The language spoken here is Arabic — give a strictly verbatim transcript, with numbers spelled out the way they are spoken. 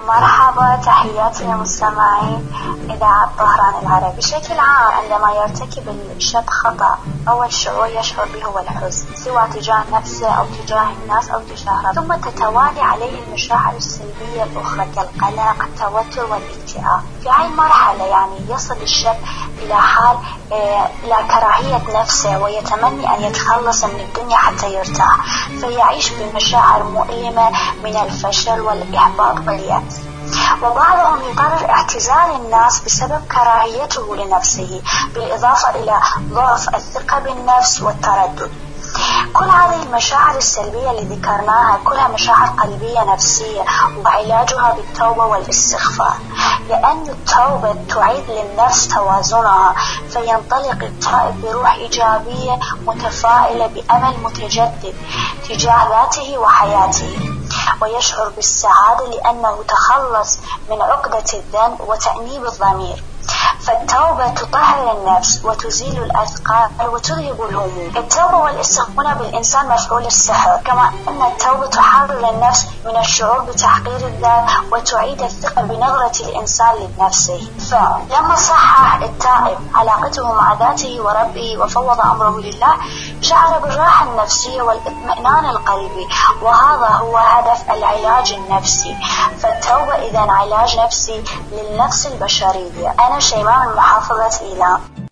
مرحبا، تحياتي للمستمعين إذاعة طهران العربي. بشكل عام عندما يرتكب الشاب خطأ أول شعور يشعر به هو الحزن، سواء تجاه نفسه أو تجاه الناس أو تجاه ربه، ثم تتوالي عليه المشاعر السلبية الأخرى كالقلق، التوتر والاكتئاب. في هاي المرحلة يعني يصل الشاب إلى حال إيه إلى كراهية نفسه ويتمنى أن يتخلص من الدنيا حتى يرتاح، فيعيش بمشاعر مؤلمة من الفشل والإحباط واليأس. وبعضهم يقرر اعتزال الناس بسبب كراهيته لنفسه، بالإضافة إلى ضعف الثقة بالنفس والتردد. كل هذه المشاعر السلبية اللي ذكرناها كلها مشاعر قلبية نفسية، وعلاجها بالتوبة والاستغفار، لأن التوبة تعيد للنفس توازنها، فينطلق التائب بروح إيجابية متفائلة بأمل متجدد تجاه ذاته وحياته، ويشعر بالسعادة لأنه تخلص من عقدة الذنب وتأنيب الضمير. فالتوبة تطهر النفس وتزيل الأثقال وتذهب الهموم. التوبة والاستغفار بالإنسان مفعول السحر، كما أن التوبة تحرر النفس من الشعور بتحقير الذات وتعيد الثقة بنظرة الإنسان لنفسه. فلما صحح التائب علاقته مع ذاته وربه وفوض أمره لله، شعر بالراحة النفسية والاطمئنان القلبي، وهذا هو هدف العلاج النفسي. فالتوبة إذن علاج نفسي للنفس البشرية. أنا شيماء من محافظة إيلام.